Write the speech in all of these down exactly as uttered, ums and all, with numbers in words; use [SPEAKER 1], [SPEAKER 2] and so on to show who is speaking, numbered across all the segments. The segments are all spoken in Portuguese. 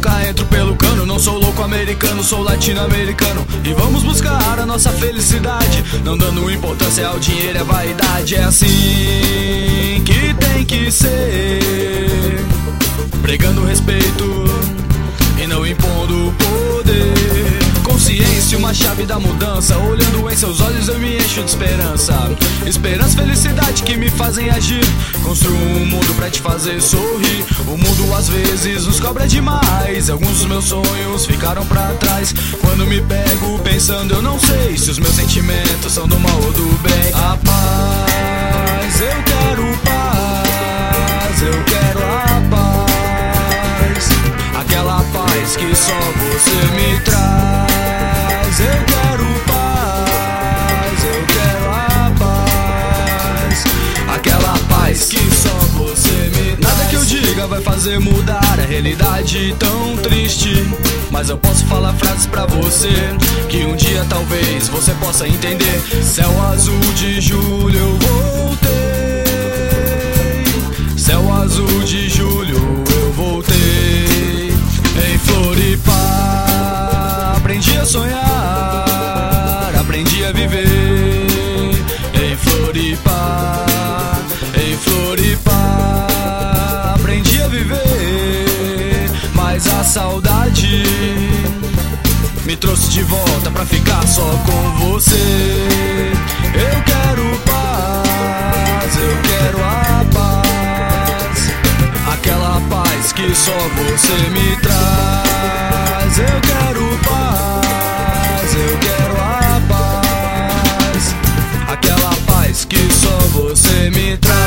[SPEAKER 1] nunca entro pelo cano. Não sou louco americano, sou latino-americano. E vamos buscar a nossa felicidade, não dando importância ao dinheiro e à vaidade. É assim que tem que ser, pregando respeito e não impondo poder. Consciência, uma chave da mudança. Olhando em seus olhos eu me encho de esperança. Esperança, felicidade que me fazem agir. Construo um mundo pra te fazer sorrir. O mundo às vezes nos cobra demais. Alguns dos meus sonhos ficaram pra trás. Quando me pego pensando eu não sei se os meus sentimentos são do mal ou do bem. A paz, eu quero paz, eu quero a paz. Aquela paz que só você me traz. Eu quero paz, eu quero a paz. Aquela paz que só você me traz. Nada que eu diga vai fazer mudar a realidade tão triste, mas eu posso falar frases pra você que um dia talvez você possa entender. Céu azul de julho eu voltei. Céu azul de julho eu voltei. Em Floripa aprendi a sonhar, aprendi a viver. Em Floripa, em Floripa aprendi a viver. Mas a saudade me trouxe de volta pra ficar só com você. Eu quero paz, eu quero a paz. Aquela paz que só você me traz. Eu quero paz, eu quero a paz. Aquela paz que só você me traz.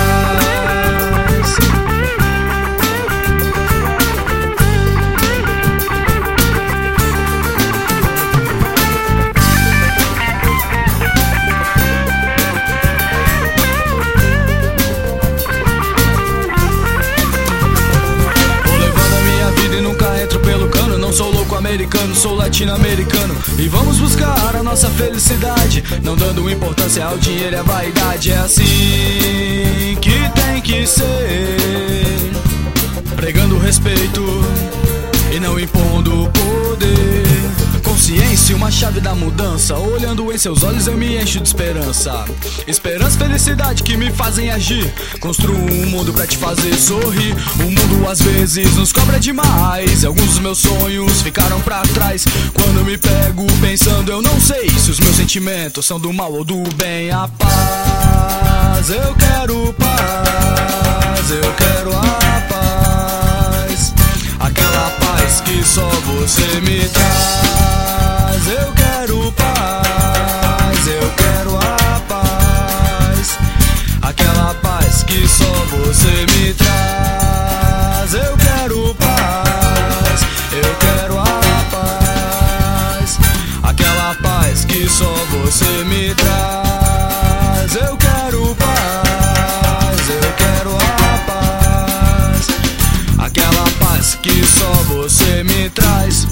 [SPEAKER 1] Sou louco americano, sou latino-americano. E vamos buscar a nossa felicidade, não dando importância ao dinheiro e à vaidade. É assim que tem que ser, pregando respeito e não impondo poder. Consciência, uma chave da mudança. Olhando em seus olhos eu me encho de esperança. Esperança, felicidade que me fazem agir. Construo um mundo pra te fazer sorrir. O mundo às vezes nos cobra demais. Alguns dos meus sonhos ficaram pra trás. Quando me pego pensando eu não sei se os meus sentimentos são do mal ou do bem. A paz, eu quero paz, eu quero a paz. Aquela paz que só você me traz. Eu quero paz, eu quero a paz. Aquela paz que só você me traz. Eu quero paz, eu quero a paz. Aquela paz que só você me traz. Eu quero paz, eu quero a paz. Aquela paz que só você me traz.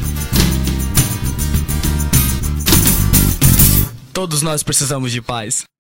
[SPEAKER 1] Todos nós precisamos de paz.